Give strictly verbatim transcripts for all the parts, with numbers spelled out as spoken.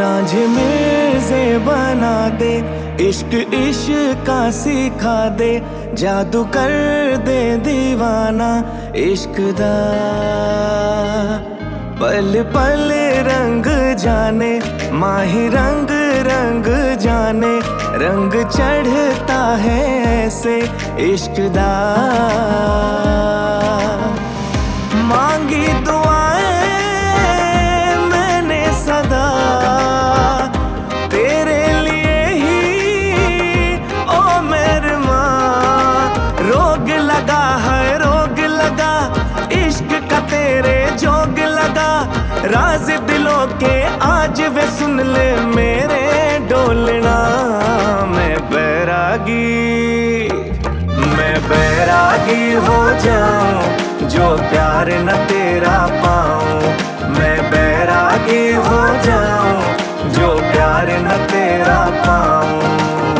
रांझे मिर्जे बना दे, इश्क इश्क का सिखा दे, जादू कर दे दीवाना इश्क दा। पल पल रंग जाने माही रंग रंग जाने, रंग चढ़ता है ऐसे इश्क दा। मांगी दुआएं मैंने सदा तेरे लिए ही, ओ मेरे माँ। रोग लगा है रोग लगा इश्क का तेरे जोग लगा, राज दिलों के आज वे सुन ले मेरे डोलना। मैं बैरागी मैं बैरागी हो जाऊं जो प्यार न तेरा पाऊं। मैं बैरागी हो जाऊं जो प्यार न तेरा पाऊं।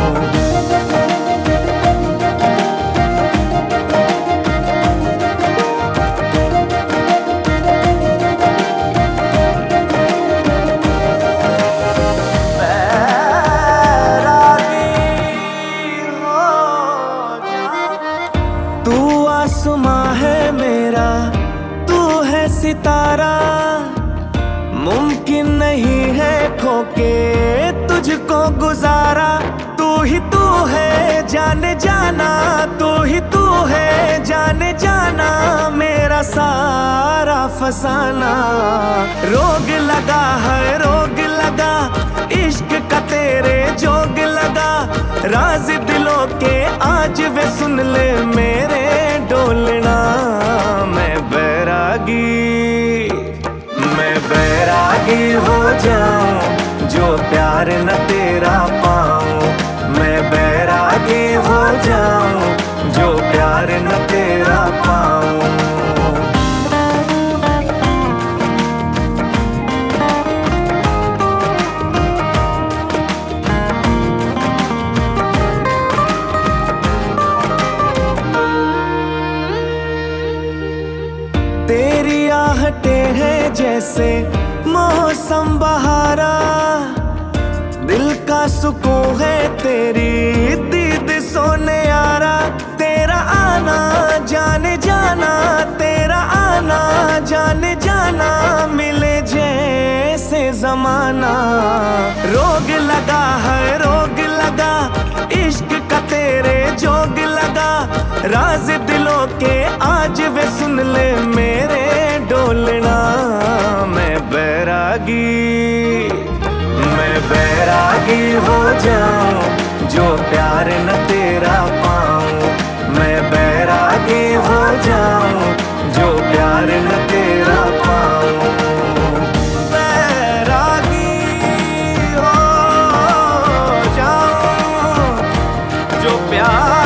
तू आसमां है मेरा, तू है सितारा, मुमकिन नहीं है खोके तुझको गुजारा। तू ही तू है जाने जाना, तू ही तू है जाने जाना, मेरा सारा फसाना। रोग लगा है रोग लगा इश्क का तेरे जोग लगा, राज दिलों के आज वे सुन ले मेरे डोलना। मैं बैरागी मैं बैरागी हो जाऊं जो प्यार न तेरा पाऊं। मैं बैरागी हो जाऊं जो प्यार न तेरा पाऊं। तेरी आहटें हैं जैसे मौसम बहारा, दिल का सुकून है तेरी दीद सोने यारा। तेरा आना जाने जाना, तेरा आना जाने जाना, मिले जैसे जमाना। रोग लगा है रोग लगा इश्क का तेरे जोग लगा, राज दिलों के आज वे सुन ले मेरे डोलना। मैं बैरागी मैं बैरागी हो जाऊं जो प्यार न तेरा पाऊं। मैं बैरागी हो जाऊं जो प्यार न तेरा पाऊं। बैरागी हो जाऊं जो प्यार